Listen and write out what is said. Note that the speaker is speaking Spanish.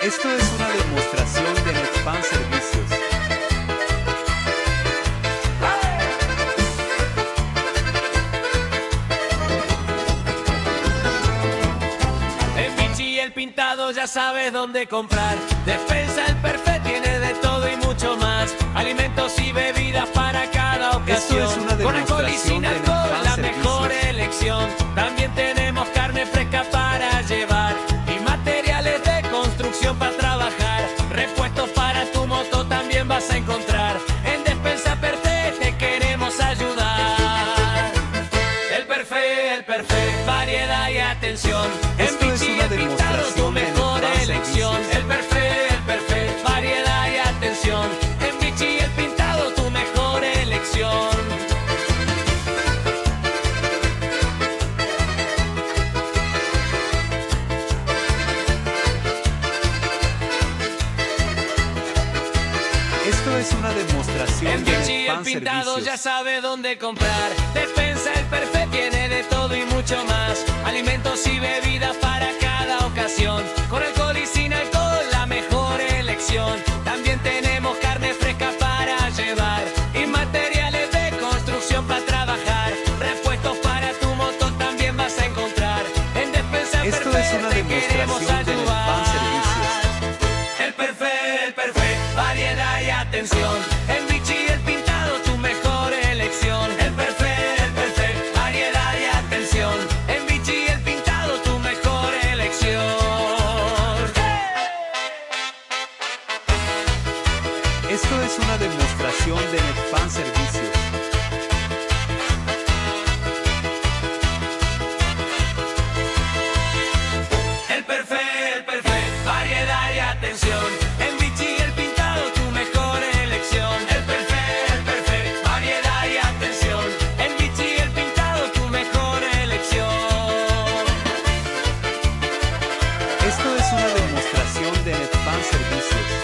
Esto es una demostración de Netfan Servicios. En Vichy el pintado ya sabes dónde comprar. Despensa El Perfect tiene de todo y mucho más. Alimentos y bebidas para cada ocasión. Esto es una Con alcohol y sin demostración de alcohol, Netfan la Servicios. mejor elección. También tenemos carne fresca para llevar y materiales de construcción para trabajar. Repuestos para tu moto también vas a encontrar. En Despensa Perfect te queremos ayudar. El Perfect, variedad y atención. Esto En es Vichy una el pintado tu demostración de mejor Netfan elección. Servicios. El Perfect, variedad y atención. En Vichy el pintado tu mejor elección. Esto es una demostración En de Vichy el Netfan pintado Servicios. ya sabe dónde comprar. Despensa El Perfect tiene de todo y mucho más. Alimentos y bebidas para cada ocasión. Con alcohol y sin alcohol, la mejor elección. También tenemos carne fresca para llevar y materiales de construcción para trabajar. Repuestos para tu moto también vas a encontrar. En Despensa Esto Perfect es una te queremos demostración de Netfan ayudar. Servicios. El Perfect, variedad y atención. En Vichy el pintado tu mejor elección. El Perfect, variedad y atención. En Vichy el pintado tu mejor elección. Esto es una demostración de Netfan Servicios. El Perfect, variedad y atención. En Vichy el pintado tu mejor elección. El Perfect, variedad y atención. En Vichy el pintado tu mejor elección. Esto es una demostración de Netfan Servicios.